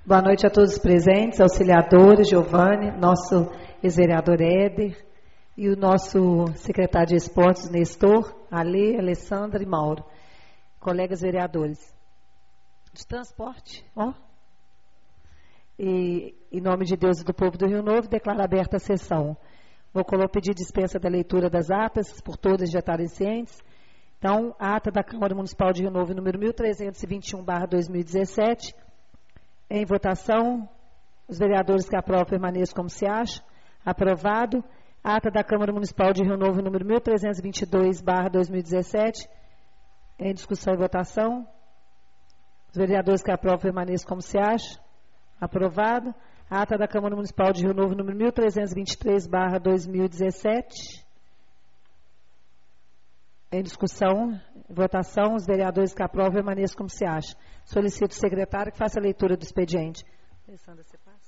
Boa noite a todos os presentes, auxiliadores, Giovanni, nosso ex-vereador Éder e o nosso secretário de esportes, Nestor, Ale, Alessandra e Mauro. Colegas vereadores. De transporte, ó. E, em nome de Deus e do povo do Rio Novo, declaro aberta a sessão. Vou pedir dispensa da leitura das atas, por todas já estarem cientes. Então, a ata da Câmara Municipal de Rio Novo, número 1321/2017, em votação. Os vereadores que aprovam permaneçam como se acha. Aprovado. A ata da Câmara Municipal de Rio Novo, número 1322/2017, em discussão e votação. Os vereadores que aprovam permaneçam como se acha. Aprovado. A ata da Câmara Municipal de Rio Novo, número 1323/2017, em discussão e votação. Os vereadores que aprovam permaneçam como se acha. Solicito o secretário que faça a leitura do expediente. Alessandra, você passa.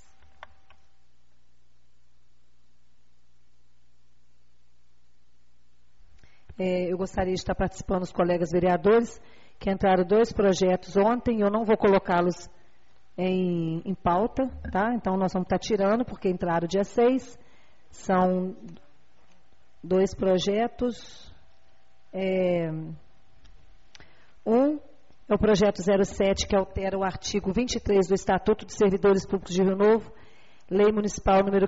Eu gostaria de estar participando os colegas vereadores, que entraram 2 projetos ontem. Eu não vou colocá-los em pauta, tá? Então nós vamos estar tirando, porque entraram dia 6. São 2 projetos. Um é o projeto 07, que altera o artigo 23 do Estatuto dos Servidores Públicos de Rio Novo, Lei Municipal número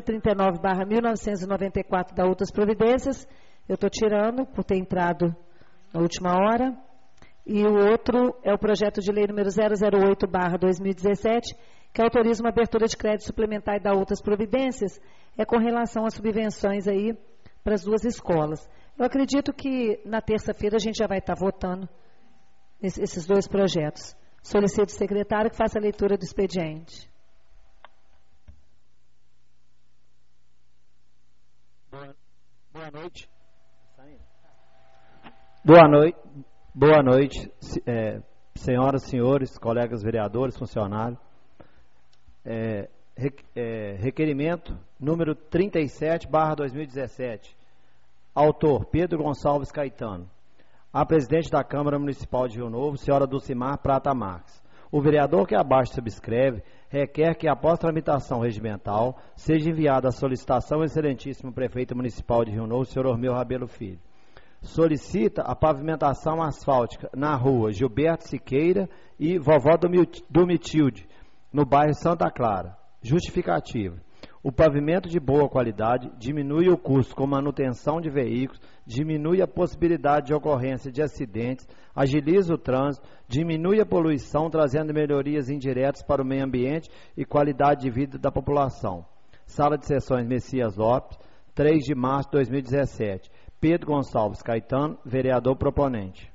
539/1994, da outras providências. Eu estou tirando, por ter entrado na última hora. E o outro é o projeto de lei número 008/2017, que autoriza uma abertura de crédito suplementar e dá outras providências, com relação às subvenções aí para as 2 escolas. Eu acredito que na terça-feira a gente já vai estar votando esses 2 projetos. Solicito o secretário que faça a leitura do expediente. Boa noite. Boa noite, senhoras e senhores, colegas vereadores, funcionários. Requerimento número 37/2017. Autor, Pedro Gonçalves Caetano. A presidente da Câmara Municipal de Rio Novo, senhora Dulcimar Prata Marques. O vereador que abaixo subscreve requer que, após tramitação regimental, seja enviada a solicitação ao excelentíssimo prefeito municipal de Rio Novo, senhor Ormeu Rabelo Filho. Solicita a pavimentação asfáltica na rua Gilberto Siqueira e Vovó Domitilde, no bairro Santa Clara. Justificativa. O pavimento de boa qualidade diminui o custo com manutenção de veículos, diminui a possibilidade de ocorrência de acidentes, agiliza o trânsito, diminui a poluição, trazendo melhorias indiretas para o meio ambiente e qualidade de vida da população. Sala de Sessões Messias Lopes, 3 de março de 2017. Pedro Gonçalves Caetano, vereador proponente.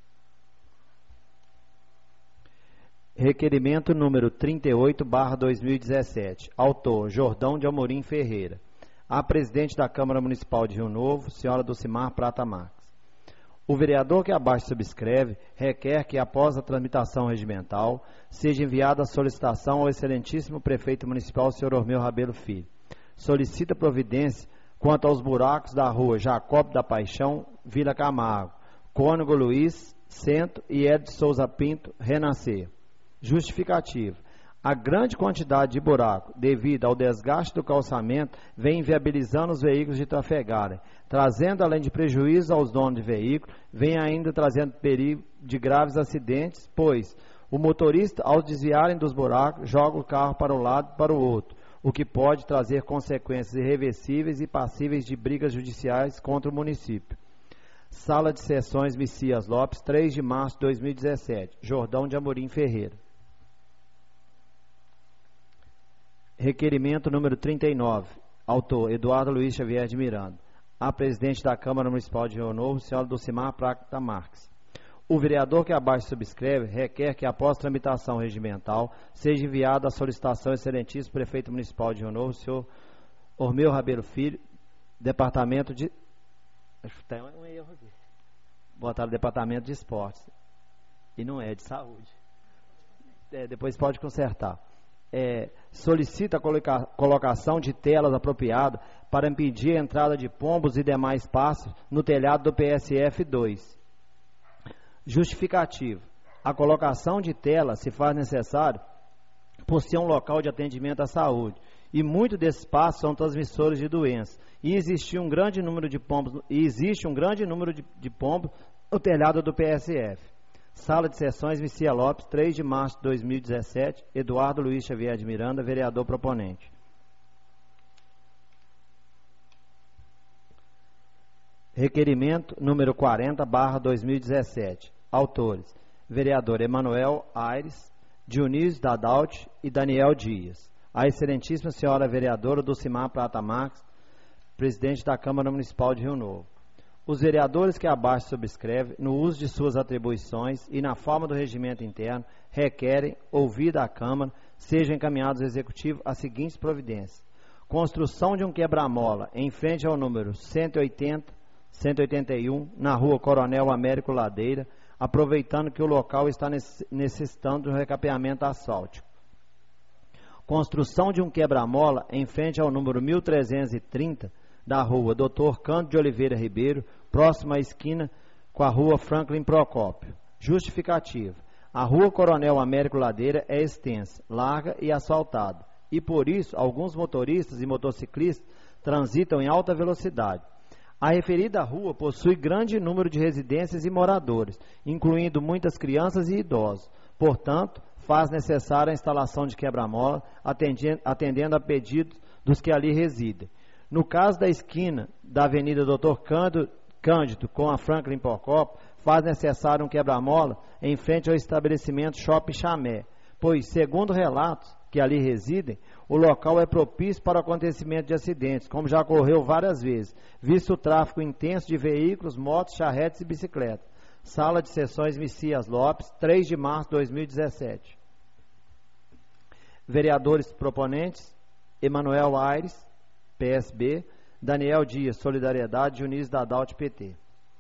Requerimento número 38/2017. Autor, Jordão de Amorim Ferreira. A presidente da Câmara Municipal de Rio Novo, senhora Dulcimar Prata Marques. O vereador que abaixo subscreve requer que, após a tramitação regimental, seja enviada a solicitação ao excelentíssimo prefeito municipal, senhor Ormeu Rabelo Filho. Solicita providência quanto aos buracos da rua Jacob da Paixão, Vila Camargo, Cônego Luiz, Centro e Ed de Souza Pinto, Renascer. Justificativa. A grande quantidade de buraco, devido ao desgaste do calçamento, vem inviabilizando os veículos de trafegarem, trazendo, além de prejuízo aos donos de veículo, vem ainda trazendo perigo de graves acidentes, pois o motorista, ao desviarem dos buracos, joga o carro para um lado e para o outro, o que pode trazer consequências irreversíveis e passíveis de brigas judiciais contra o município. Sala de Sessões Messias Lopes, 3 de março de 2017. Jordão de Amorim Ferreira. Requerimento número 39. Autor, Eduardo Luiz Xavier de Miranda. A presidente da Câmara Municipal de Rio Novo, senhora Dulcimar Prata Marques. O vereador que abaixo subscreve requer que, após tramitação regimental, seja enviada a solicitação ao excelentíssimo prefeito municipal de Rio Novo, senhor Ormeu Rabelo Filho, departamento de... Acho que tem um erro aqui. Botaram departamento de esportes. E não é de saúde. Depois pode consertar. Solicita a colocação de telas apropriadas para impedir a entrada de pombos e demais pássaros no telhado do PSF 2. Justificativo. A colocação de tela se faz necessário por ser um local de atendimento à saúde. E muitos desses espaços são transmissores de doenças. E existe um grande número de pombos no telhado do PSF. Sala de Sessões, Messias Lopes, 3 de março de 2017, Eduardo Luiz Xavier de Miranda, vereador proponente. Requerimento número 40/2017. Autores: vereador Emanuel Aires, Dionísio Dadalt e Daniel Dias. A excelentíssima senhora vereadora Dulcimar Prata Marques, presidente da Câmara Municipal de Rio Novo. Os vereadores que abaixo subscrevem, no uso de suas atribuições e na forma do regimento interno, requerem, ouvida a Câmara, sejam encaminhados ao Executivo as seguintes providências: construção de um quebra-mola em frente ao número 181, na rua Coronel Américo Ladeira, aproveitando que o local está necessitando de um recapeamento asfáltico. Construção de um quebra-mola em frente ao número 1330, da rua Dr. Cândido de Oliveira Ribeiro, próxima à esquina com a rua Franklin Procópio. Justificativa: a rua Coronel Américo Ladeira é extensa, larga e asfaltada, e por isso alguns motoristas e motociclistas transitam em alta velocidade. A referida rua possui grande número de residências e moradores, incluindo muitas crianças e idosos. Portanto, faz necessária a instalação de quebra-mola, atendendo a pedidos dos que ali residem. No caso da esquina da Avenida Dr. Cândido com a Franklin Procópio, faz necessário um quebra-mola em frente ao estabelecimento Shopping Chamé, pois, segundo relatos que ali residem, o local é propício para o acontecimento de acidentes, como já ocorreu várias vezes, visto o tráfego intenso de veículos, motos, charretes e bicicletas. Sala de Sessões Messias Lopes, 3 de março de 2017. Vereadores proponentes: Emanuel Aires, PSB, Daniel Dias, Solidariedade, Dionísio Dadalt, PT.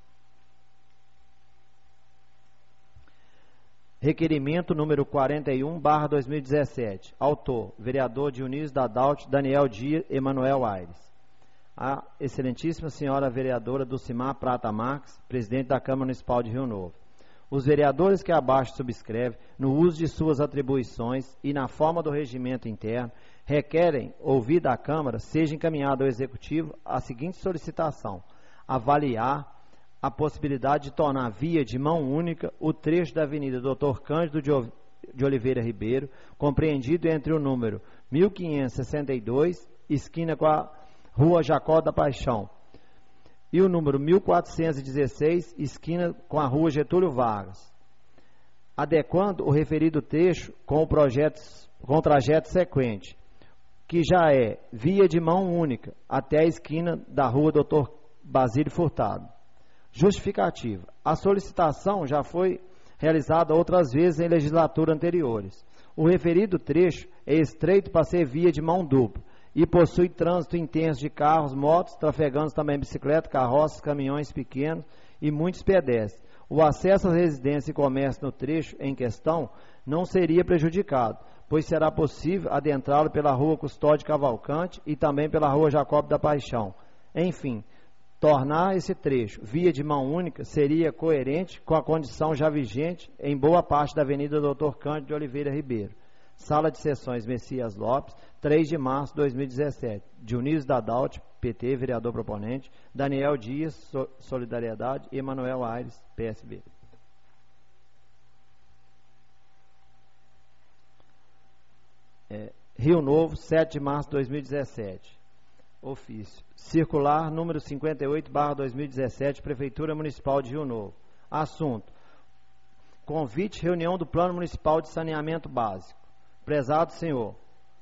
Requerimento número 41/2017. Autor: vereador Dionísio Dadalt, Daniel Dias, Emanuel Aires. A excelentíssima senhora vereadora Dulcimar Prata Marques, presidente da Câmara Municipal de Rio Novo. Os vereadores que abaixo subscrevem, no uso de suas atribuições e na forma do regimento interno, requerem, ouvida a Câmara, seja encaminhado ao Executivo a seguinte solicitação: avaliar a possibilidade de tornar via de mão única o trecho da Avenida Dr. Cândido de Oliveira Ribeiro, compreendido entre o número 1562, esquina com a Rua Jacó da Paixão, e o número 1416, esquina com a Rua Getúlio Vargas, adequando o referido trecho com o trajeto sequente, que já é via de mão única até a esquina da Rua Dr. Basílio Furtado. Justificativa: a solicitação já foi realizada outras vezes em legislaturas anteriores. O referido trecho é estreito para ser via de mão dupla e possui trânsito intenso de carros, motos, trafegantes também bicicletas, carroças, caminhões pequenos e muitos pedestres. O acesso às residências e comércio no trecho em questão não seria prejudicado, pois será possível adentrá-lo pela Rua Custódio Cavalcante e também pela Rua Jacob da Paixão. Enfim, tornar esse trecho via de mão única seria coerente com a condição já vigente em boa parte da Avenida Dr. Cândido de Oliveira Ribeiro. Sala de Sessões Messias Lopes, 3 de março de 2017. Dionísio Dadalt, PT, vereador proponente. Daniel Dias, Solidariedade. E Emanuel Aires, PSB. Rio Novo, 7 de março de 2017. Ofício. Circular número 58/2017, Prefeitura Municipal de Rio Novo. Assunto: convite reunião do Plano Municipal de Saneamento Básico. Prezado senhor,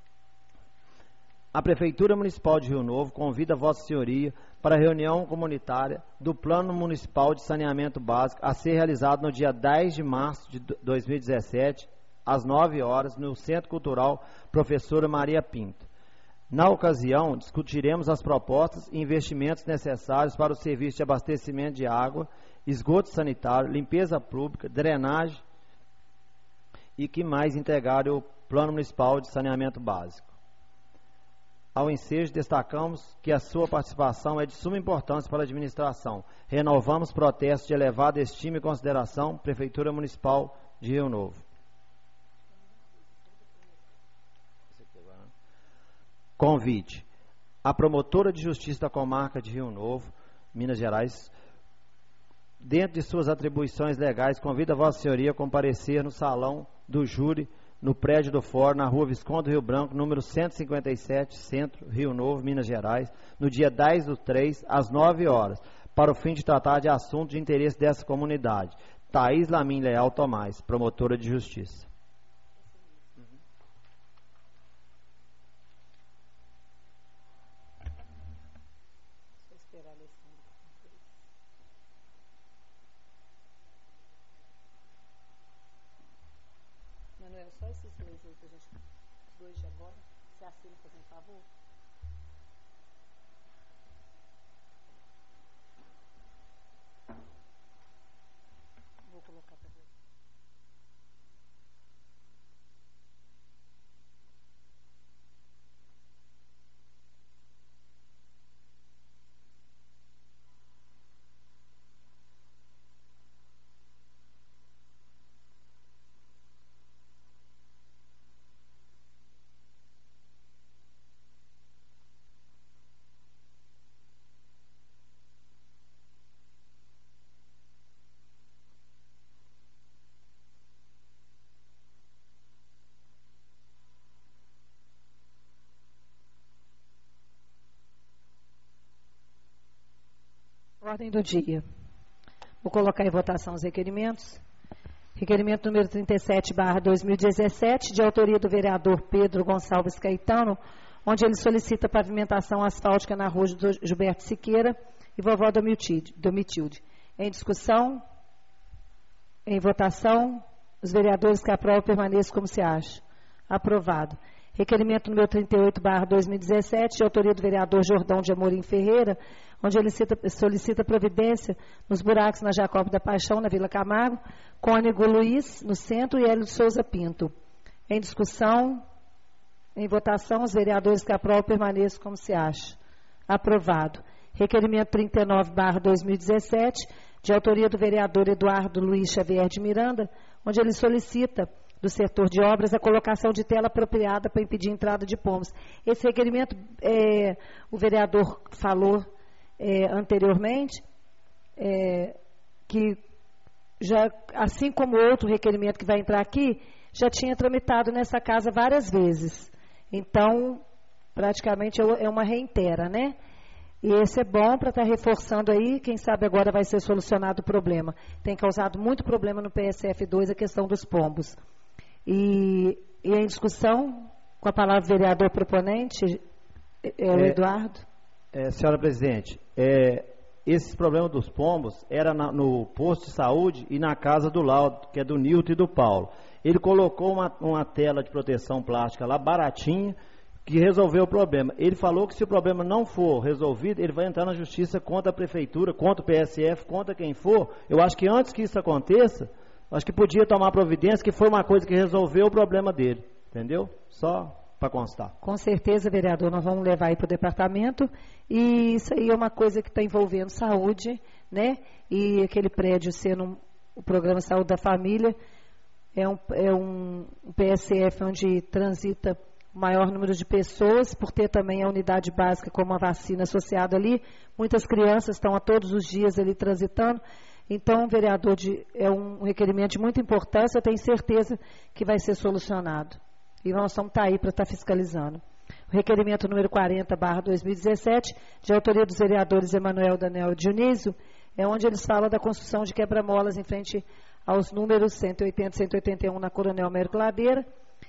a Prefeitura Municipal de Rio Novo convida Vossa Senhoria para a reunião comunitária do Plano Municipal de Saneamento Básico a ser realizado no dia 10 de março de 2017, às 9 horas, no Centro Cultural Professora Maria Pinto. Na ocasião, discutiremos as propostas e investimentos necessários para o serviço de abastecimento de água, esgoto sanitário, limpeza pública, drenagem e que mais integrar o Plano Municipal de Saneamento Básico. Ao ensejo, destacamos que a sua participação é de suma importância para a administração. Renovamos protestos de elevada estima e consideração, Prefeitura Municipal de Rio Novo. Convite. A promotora de justiça da comarca de Rio Novo, Minas Gerais, dentro de suas atribuições legais, convida a Vossa Senhoria a comparecer no salão do júri, no prédio do Fórum, na rua Visconde do Rio Branco, número 157, Centro, Rio Novo, Minas Gerais, no dia 10/3, às 9 horas, para o fim de tratar de assuntos de interesse dessa comunidade. Thaís Lamin Leal Tomás, promotora de justiça. Manuel, só esses dois aí pra gente, os dois de agora, você assina, fazendo favor? Vou colocar pra você. Ordem do dia. Vou colocar em votação os requerimentos. Requerimento número 37/2017, de autoria do vereador Pedro Gonçalves Caetano, onde ele solicita pavimentação asfáltica na rua Gilberto Siqueira e vovó Domitilde. Em discussão, em votação, os vereadores que aprovam permaneçam como se acha. Aprovado. Requerimento número 38/2017, de autoria do vereador Jordão de Amorim Ferreira, onde ele solicita providência nos buracos na Jacob da Paixão, na Vila Camargo, Cônego Luiz, no centro, e Hélio de Souza Pinto. Em discussão, em votação, os vereadores que aprovam permaneçam como se acha. Aprovado. Requerimento 39/2017, de autoria do vereador Eduardo Luiz Xavier de Miranda, onde ele solicita do setor de obras a colocação de tela apropriada para impedir a entrada de pombos. Esse requerimento, o vereador falou anteriormente, que já, assim como outro requerimento que vai entrar aqui, já tinha tramitado nessa casa várias vezes. Então, praticamente é uma reitera, né? E esse é bom para estar reforçando aí, quem sabe agora vai ser solucionado o problema. Tem causado muito problema no PSF2 a questão dos pombos. E em discussão, com a palavra o vereador proponente, o Eduardo. Senhora presidente, esses problemas dos pombos era no posto de saúde e na casa do Laudo, que é do Nilton e do Paulo. Ele colocou uma tela de proteção plástica lá, baratinha, que resolveu o problema. Ele falou que se o problema não for resolvido, ele vai entrar na justiça contra a prefeitura, contra o PSF, contra quem for. Eu acho que antes que isso aconteça, acho que podia tomar providência, que foi uma coisa que resolveu o problema dele. Entendeu? Só para constar. Com certeza, vereador, nós vamos levar aí para o departamento. E isso aí é uma coisa que está envolvendo saúde, né? E aquele prédio sendo o programa Saúde da Família, é um PSF onde transita o maior número de pessoas, por ter também a unidade básica como a vacina associada ali. Muitas crianças estão a todos os dias ali transitando. Então, vereador, é um requerimento de muita importância, eu tenho certeza que vai ser solucionado. E nós vamos estar aí para estar fiscalizando. O requerimento número 40/2017, de autoria dos vereadores Emanuel Daniel Dionísio, é onde eles falam da construção de quebra-molas em frente aos números 180 e 181 na Coronel Américo Ladeira,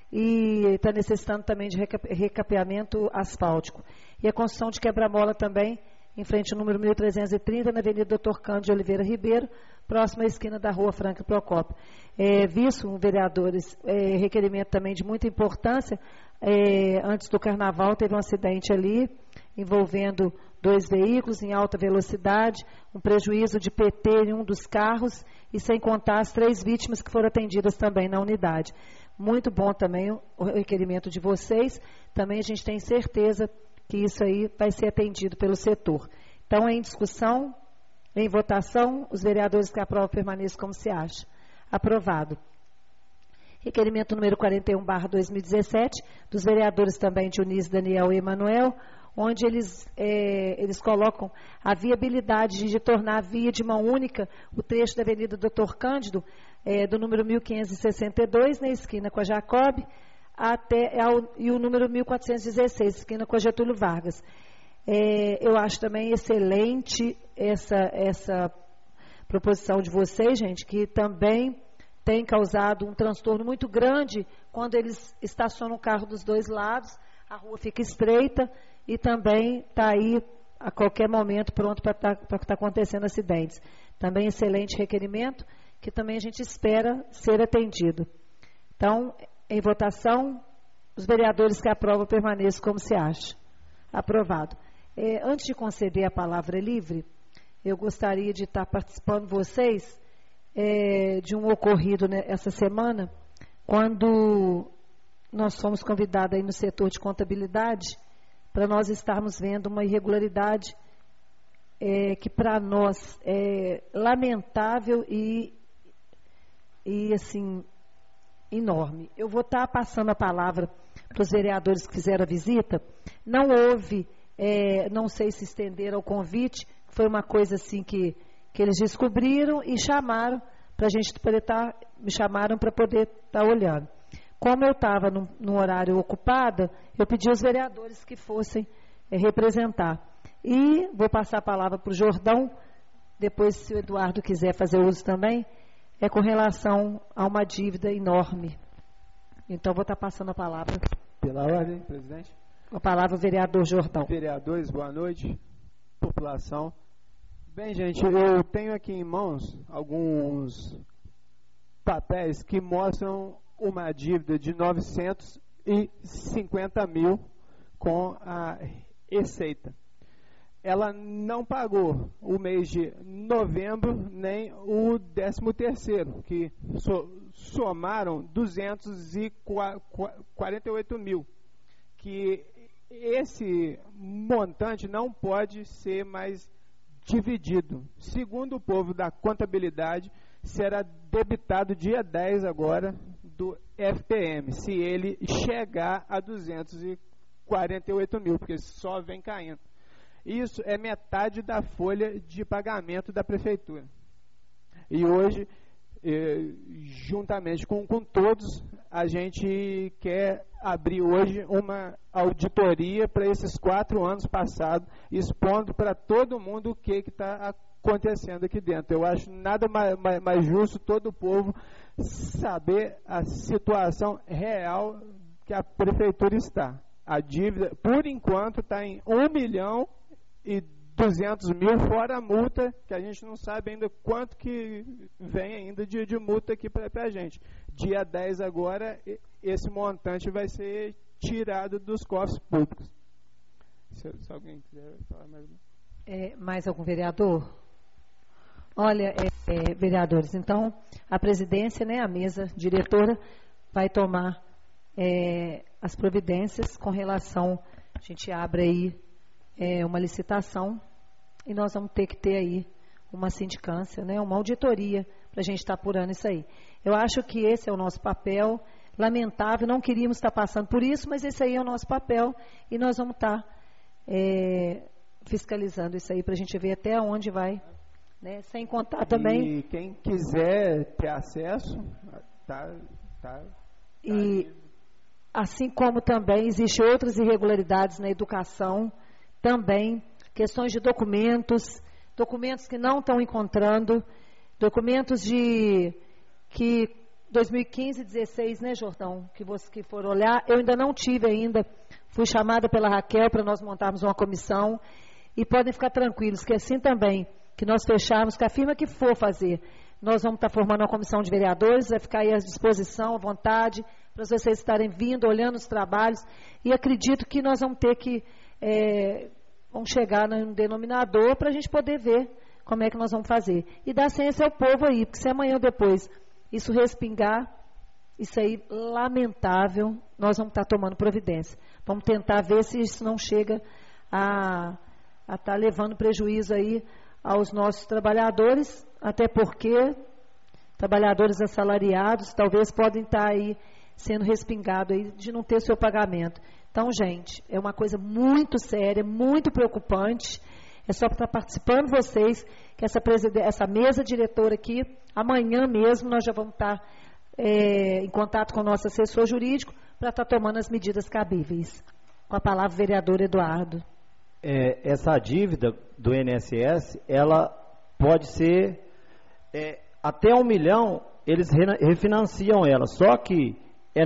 e está necessitando também de recapeamento asfáltico. E a construção de quebra-mola também em frente ao número 1330, na Avenida Dr. Cândido Oliveira Ribeiro, próxima à esquina da Rua Franca Procópio. Visto, vereadores, requerimento também de muita importância, antes do Carnaval teve um acidente ali, envolvendo 2 veículos em alta velocidade, um prejuízo de PT em um dos carros, e sem contar as 3 vítimas que foram atendidas também na unidade. Muito bom também o requerimento de vocês, também a gente tem certeza que isso aí vai ser atendido pelo setor. Então, em discussão, em votação, os vereadores que aprovam permaneçam como se acha. Aprovado. Requerimento número 41/2017, dos vereadores também Dionísio, Daniel e Emanuel, onde eles colocam a viabilidade de tornar a via de mão única o trecho da Avenida Doutor Cândido, do número 1562, na esquina com a Jacob, e o número 1416, esquina com a Getúlio Vargas. Eu acho também excelente essa proposição de vocês, gente, que também tem causado um transtorno muito grande quando eles estacionam o carro dos dois lados, a rua fica estreita e também está aí a qualquer momento pronto para estar acontecendo acidentes. Também excelente requerimento, que também a gente espera ser atendido. Então, em votação, os vereadores que aprovam permaneçam como se acha. Aprovado. Antes de conceder a palavra livre, eu gostaria de estar participando vocês de um ocorrido essa semana, quando nós fomos convidados aí no setor de contabilidade para nós estarmos vendo uma irregularidade que para nós é lamentável e assim, enorme. Eu vou estar passando a palavra para os vereadores que fizeram a visita. Não houve, não sei se estenderam o convite, foi uma coisa assim que eles descobriram e chamaram para a gente poder me chamaram para poder estar olhando. Como eu estava num horário ocupada, eu pedi aos vereadores que fossem representar. E vou passar a palavra para o Jordão, depois, se o Eduardo quiser fazer uso também, com relação a uma dívida enorme. Então, vou estar passando a palavra. Pela ordem, presidente. A palavra, vereador Jordão. Vereadores, boa noite. População. Bem, gente, eu tenho aqui em mãos alguns papéis que mostram uma dívida de 950 mil com a Receita. Ela não pagou o mês de novembro nem o 13º, que somaram 248 mil, que esse montante não pode ser mais dividido. Segundo o povo da contabilidade, será debitado dia 10 agora do FPM, se ele chegar a 248 mil, porque só vem caindo. Isso é metade da folha de pagamento da prefeitura. E hoje, juntamente com todos, a gente quer abrir hoje uma auditoria para esses 4 anos passados, expondo para todo mundo o que está acontecendo aqui dentro. Eu acho nada mais justo todo o povo saber a situação real que a prefeitura está. A dívida, por enquanto, está em 1.200.000, fora a multa, que a gente não sabe ainda quanto que vem ainda de multa aqui para a gente. Dia 10 agora, esse montante vai ser tirado dos cofres públicos. Se alguém quiser falar mais. Mais algum vereador? Olha, vereadores, então, a presidência, a mesa diretora, vai tomar as providências com relação, a gente abre aí uma licitação e nós vamos ter que ter aí uma sindicância, uma auditoria para a gente estar apurando isso aí. Eu acho que esse é o nosso papel, lamentável, não queríamos estar passando por isso, mas esse aí é o nosso papel e nós vamos estar fiscalizando isso aí para a gente ver até onde vai, sem contar também... E quem quiser ter acesso, E assim como também existem outras irregularidades na educação, também questões de documentos que não estão encontrando, documentos que 2015, 16, Jordão, que foram olhar, eu ainda não tive ainda, fui chamada pela Raquel para nós montarmos uma comissão, e podem ficar tranquilos que assim também, que nós fecharmos, que a firma que for fazer, nós vamos estar formando uma comissão de vereadores, vai ficar aí à disposição, à vontade, para vocês estarem vindo, olhando os trabalhos, e acredito que nós vamos ter que, vamos chegar num denominador para a gente poder ver como é que nós vamos fazer. E dar ciência ao povo aí, porque se amanhã ou depois isso respingar, isso aí, lamentável, nós vamos estar tomando providência. Vamos tentar ver se isso não chega a estar levando prejuízo aí aos nossos trabalhadores, até porque trabalhadores assalariados, talvez podem estar aí sendo respingados aí de não ter seu pagamento. Então, gente, é uma coisa muito séria, muito preocupante. É só para estar participando vocês, que essa mesa diretora aqui, amanhã mesmo nós já vamos estar em contato com o nosso assessor jurídico para estar tomando as medidas cabíveis. Com a palavra, vereador Eduardo. Essa dívida do INSS, ela pode ser até 1 milhão, eles refinanciam ela, só que é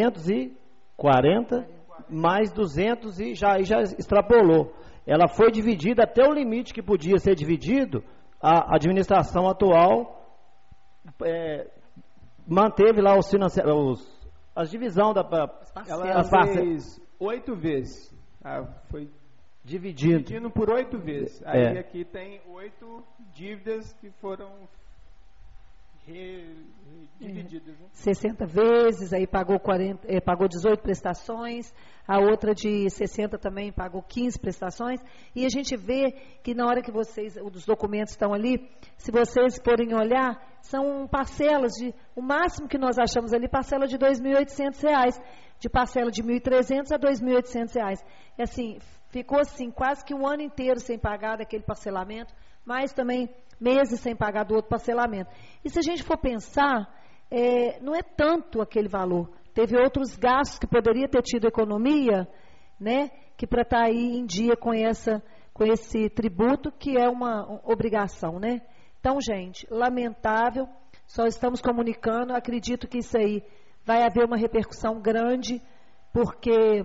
940 mais 200 e já extrapolou. Ela foi dividida até o limite que podia ser dividido, a administração atual manteve lá as divisão ela fez 8 vezes. Foi dividindo por 8 vezes. Aí aqui tem 8 dívidas que foram divididas. Né? 60 vezes, aí pagou 18 prestações, a outra de 60 também pagou 15 prestações, e a gente vê que na hora que os documentos estão ali, se vocês forem olhar, são parcelas o máximo que nós achamos ali, parcela de R$ 2.800, de parcela de R$ 1.300 a R$ 2.800. E assim, ficou assim, quase que um ano inteiro sem pagar daquele parcelamento, mas também meses sem pagar do outro parcelamento. E se a gente for pensar, não é tanto aquele valor. Teve outros gastos que poderia ter tido economia, né, que para estar aí em dia com esse tributo, que é uma obrigação, né? Então, gente, lamentável, só estamos comunicando, acredito que isso aí vai haver uma repercussão grande, porque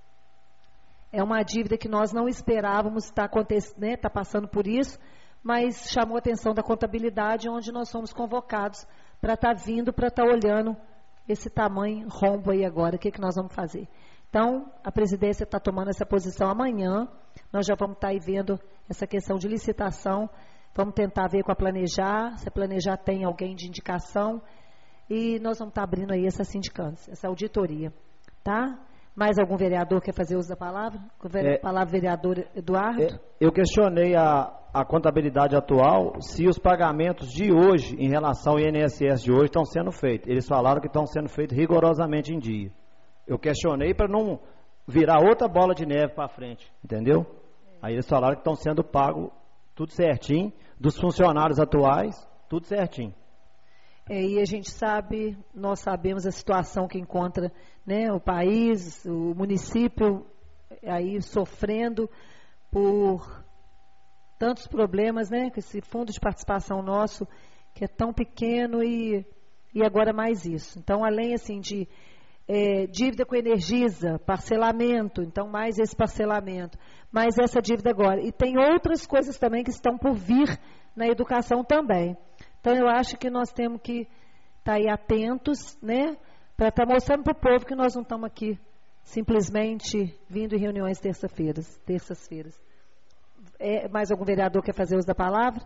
é uma dívida que nós não esperávamos estar passando por isso, mas chamou a atenção da contabilidade, onde nós somos convocados para estar vindo, para estar olhando esse tamanho rombo aí agora, o que nós vamos fazer. Então, a presidência está tomando essa posição amanhã, nós já vamos estar aí vendo essa questão de licitação, vamos tentar ver com a Planejar, se a Planejar tem alguém de indicação, e nós vamos estar abrindo aí essa sindicância, essa auditoria, tá? Mais algum vereador quer fazer uso da palavra? Palavra, vereador Eduardo. Eu questionei a contabilidade atual, se os pagamentos de hoje, em relação ao INSS de hoje, estão sendo feitos. Eles falaram que estão sendo feitos rigorosamente em dia. Eu questionei para não virar outra bola de neve para frente, entendeu? Aí eles falaram que estão sendo pagos tudo certinho, dos funcionários atuais, tudo certinho. E a gente sabe, nós sabemos a situação que encontra, né, o país, o município aí sofrendo por tantos problemas, né, com esse fundo de participação nosso, que é tão pequeno e agora mais isso. Então, além assim de dívida com Energisa, parcelamento, então mais esse parcelamento, mais essa dívida agora. E tem outras coisas também que estão por vir na educação também. Então, eu acho que nós temos que estar aí atentos, né, para estar mostrando para o povo que nós não estamos aqui simplesmente vindo em reuniões terças-feiras. Mais algum vereador quer fazer uso da palavra?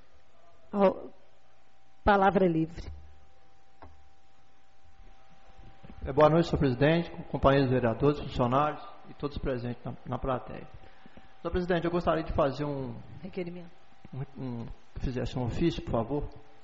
Palavra livre. Boa noite, senhor presidente, companheiros vereadores, funcionários e todos presentes na plateia. Senhor presidente, eu gostaria de fazer um requerimento. Fizesse um ofício, por favor.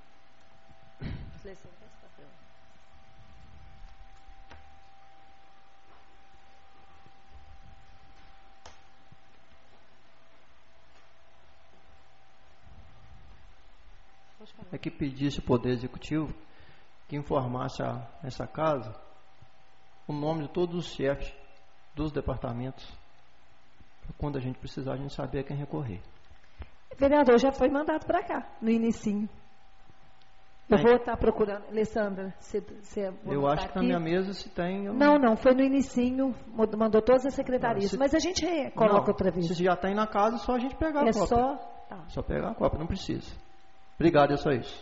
É que pedisse o Poder Executivo que informasse a essa casa o nome de todos os chefes dos departamentos. Quando a gente precisar, a gente saber a quem recorrer. Vereador, já foi mandado para cá, no inicinho. Eu vou estar procurando. Alessandra, você eu acho que aqui na minha mesa se tem... Não, foi no inicinho, mandou todas as secretarias. Mas a gente coloca outra vez. Se já tem na casa, é só a gente pegar a cópia. Só pegar a cópia, não precisa. Obrigado, é só isso.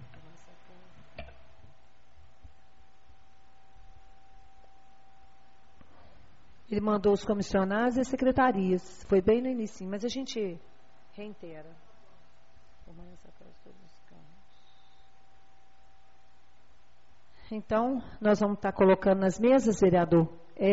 Ele mandou os comissionados e as secretarias. Foi bem no início, mas a gente reitera. Então, nós vamos estar colocando nas mesas, vereador,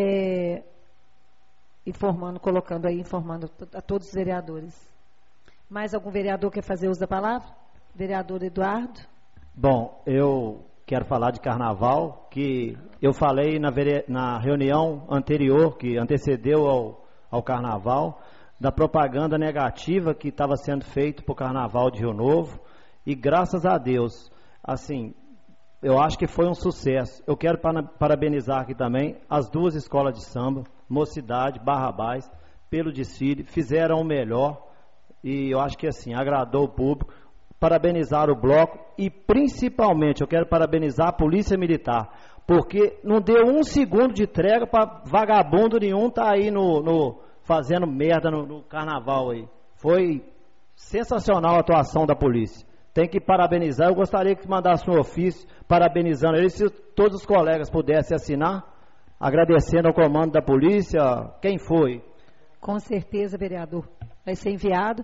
informando a todos os vereadores. Mais algum vereador quer fazer uso da palavra? Vereador Eduardo. Bom, eu quero falar de carnaval, que eu falei na reunião anterior, que antecedeu ao carnaval, da propaganda negativa que estava sendo feita para o carnaval de Rio Novo, e graças a Deus, assim, eu acho que foi um sucesso. Eu quero parabenizar aqui também as duas escolas de samba, Mocidade, Barrabás, pelo desfile, fizeram o melhor, e eu acho que assim, agradou o público. Parabenizar o bloco e principalmente eu quero parabenizar a Polícia Militar, porque não deu um segundo de trégua para vagabundo nenhum tá aí fazendo merda no carnaval aí. Foi sensacional a atuação da polícia. Tem que parabenizar. Eu gostaria que mandasse um ofício parabenizando eles, se todos os colegas pudessem assinar, agradecendo ao comando da polícia. Quem foi? Com certeza, vereador. Vai ser enviado.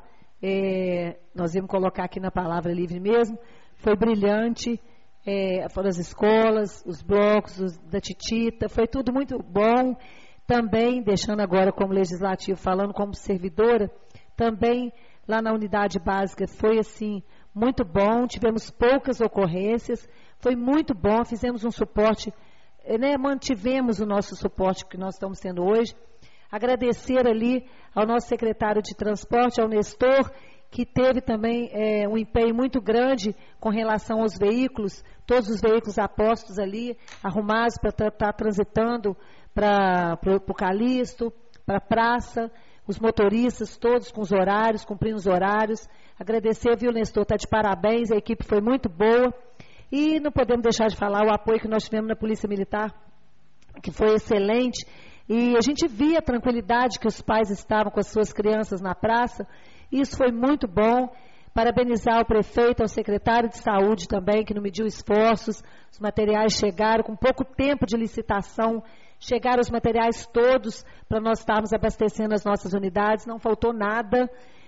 Nós íamos colocar aqui na palavra livre mesmo. Foi brilhante. Foram as escolas, os blocos, da Titita. Foi tudo muito bom. Também, deixando agora como legislativo, falando como servidora, também lá na unidade básica foi assim, muito bom. Tivemos poucas ocorrências. Foi muito bom. Fizemos um suporte, mantivemos o nosso suporte que nós estamos tendo hoje. Agradecer ali ao nosso secretário de transporte, ao Nestor, que teve também um empenho muito grande com relação aos veículos, todos os veículos apostos ali, arrumados para estar transitando para o Calixto, para a praça, os motoristas todos com os horários, cumprindo os horários. Agradecer, viu, Nestor, está de parabéns, a equipe foi muito boa. E não podemos deixar de falar o apoio que nós tivemos na Polícia Militar, que foi excelente. E a gente via a tranquilidade que os pais estavam com as suas crianças na praça. Isso foi muito bom. Parabenizar o prefeito, ao secretário de saúde também, que não mediu esforços. Os materiais chegaram com pouco tempo de licitação. Chegaram os materiais todos para nós estarmos abastecendo as nossas unidades. Não faltou nada.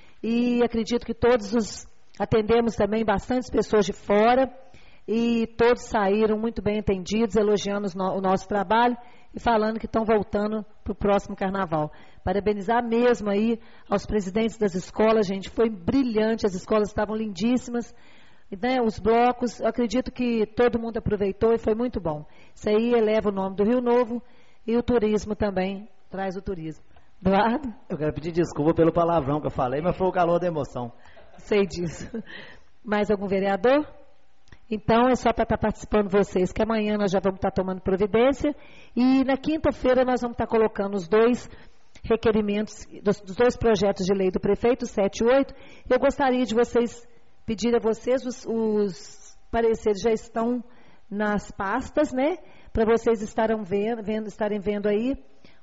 E acredito que atendemos também bastantes pessoas de fora. E todos saíram muito bem atendidos, elogiando o nosso trabalho e falando que estão voltando para o próximo carnaval. Parabenizar mesmo aí aos presidentes das escolas, gente, foi brilhante, as escolas estavam lindíssimas, né, os blocos, eu acredito que todo mundo aproveitou e foi muito bom. Isso aí eleva o nome do Rio Novo e o turismo também, traz o turismo. Eduardo? Eu quero pedir desculpa pelo palavrão que eu falei, mas foi o calor da emoção. Sei disso. Mais algum vereador? Então, é só para estar participando vocês, que amanhã nós já vamos estar tomando providência e na quinta-feira nós vamos estar colocando os dois requerimentos, dos dois projetos de lei do prefeito, 7 e 8. Eu gostaria de pedir a vocês, os pareceres já estão nas pastas, né? Para vocês estarem vendo aí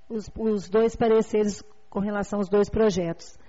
os dois pareceres com relação aos dois projetos.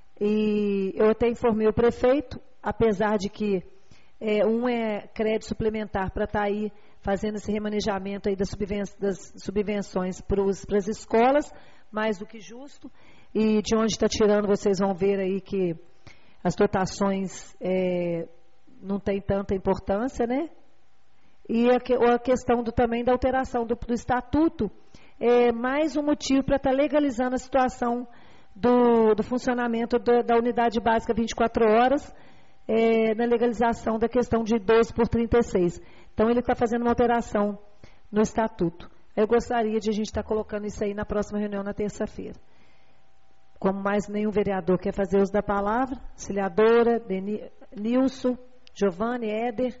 E eu até informei o prefeito, apesar de que um é crédito suplementar para estar aí fazendo esse remanejamento aí das subvenções para as escolas, mais do que justo. E de onde está tirando, vocês vão ver aí que as dotações não tem tanta importância, né? E a questão também da alteração do estatuto é mais um motivo para estar legalizando a situação do funcionamento da unidade básica 24 horas, na legalização da questão de 12 por 36. Então, ele está fazendo uma alteração no estatuto. Eu gostaria de a gente estar colocando isso aí na próxima reunião, na terça-feira. Como mais nenhum vereador quer fazer uso da palavra, auxiliadora, Nilson, Giovanni, Éder,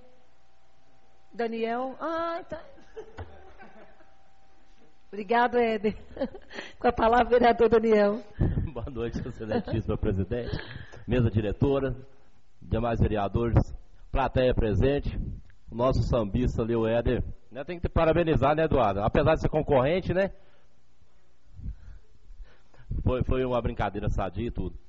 Daniel. Tá. Obrigado, Éder. Com a palavra, vereador Daniel. Boa noite, excelentíssima presidente, mesa diretora, demais vereadores, plateia presente, o nosso sambista ali, o Éder, né, tem que parabenizar, né, Eduardo? Apesar de ser concorrente, né? Foi uma brincadeira sadia e tudo.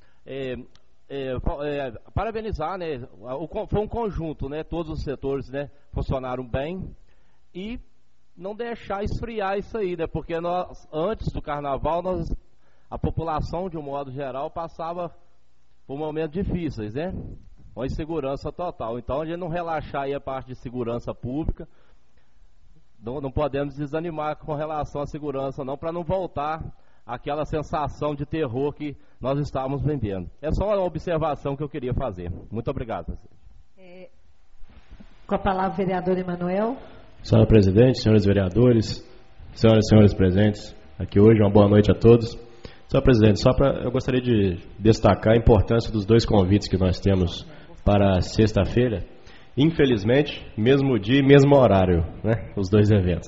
Parabenizar, né? Foi um conjunto, né? Todos os setores, né, funcionaram bem e não deixar esfriar isso aí, né? Porque nós, antes do carnaval, a população, de um modo geral, passava por momentos difíceis, né? Com insegurança total. Então, a gente não relaxar aí a parte de segurança pública, não podemos desanimar com relação à segurança, não, para não voltar àquela sensação de terror que nós estávamos vendendo. É só uma observação que eu queria fazer. Muito obrigado, presidente. Com a palavra, o vereador Emanuel. Senhora Presidente, senhores vereadores, senhoras e senhores presentes aqui hoje, uma boa noite a todos. Senhora Presidente, eu gostaria de destacar a importância dos dois convites que nós temos para sexta-feira. Infelizmente, mesmo dia e mesmo horário, né? Os dois eventos.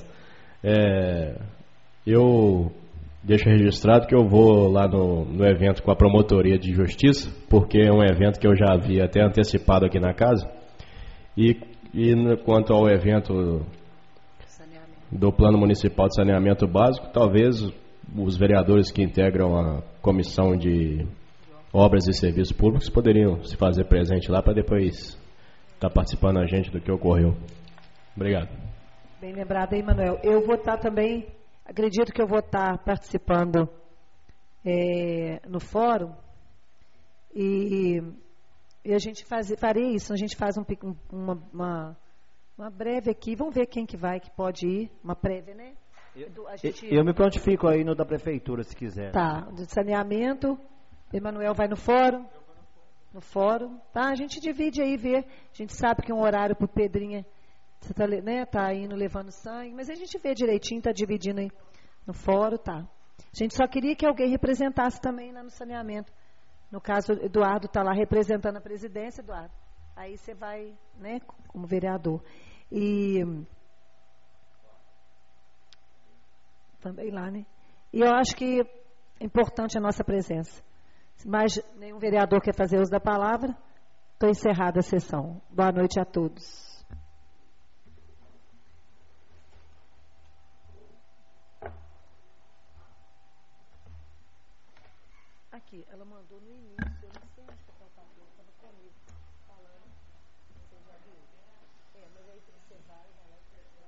Eu deixo registrado que eu vou lá no evento com a Promotoria de Justiça, porque é um evento que eu já havia até antecipado aqui na casa. E quanto ao evento do Plano Municipal de Saneamento Básico, talvez os vereadores que integram a Comissão de Obras e Serviços Públicos poderiam se fazer presente lá para depois estar participando a gente do que ocorreu. Obrigado. Bem lembrado aí, Manuel. Eu vou estar também, acredito que eu vou estar participando no fórum e a gente farei isso, a gente faz uma breve aqui, vamos ver quem que vai, que pode ir, uma prévia, né? Eu me prontifico aí no da prefeitura, se quiser. Tá, de saneamento, Emanuel vai no fórum? No fórum, tá? A gente divide aí, vê, a gente sabe que um horário pro Pedrinha, você tá indo levando sangue, mas a gente vê direitinho, tá dividindo aí no fórum, tá? A gente só queria que alguém representasse também lá no saneamento. No caso, o Eduardo está lá representando a presidência, Eduardo. Aí você vai, né, como vereador. E também lá, né? E eu acho que é importante a nossa presença. Se mais nenhum vereador quer fazer uso da palavra, estou encerrada a sessão. Boa noite a todos. Aqui, ela mandou no início, eu não sei onde que ela estava comigo, falando, você já viu? Mas aí você vai lá e